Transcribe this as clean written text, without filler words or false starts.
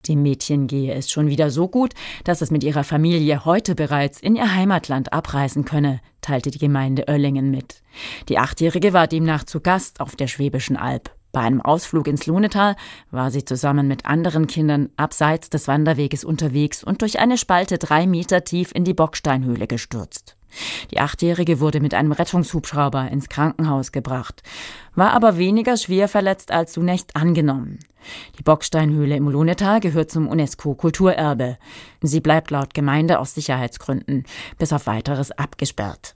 Dem Mädchen gehe es schon wieder so gut, dass es mit ihrer Familie heute bereits in ihr Heimatland abreisen könne, teilte die Gemeinde Oellingen mit. Die 8-Jährige war demnach zu Gast auf der Schwäbischen Alb. Bei einem Ausflug ins Lohnetal war sie zusammen mit anderen Kindern abseits des Wanderweges unterwegs und durch eine Spalte 3 Meter tief in die Bocksteinhöhle gestürzt. Die 8-Jährige wurde mit einem Rettungshubschrauber ins Krankenhaus gebracht, war aber weniger schwer verletzt als zunächst angenommen. Die Bocksteinhöhle im Lohnetal gehört zum UNESCO-Kulturerbe. Sie bleibt laut Gemeinde aus Sicherheitsgründen bis auf Weiteres abgesperrt.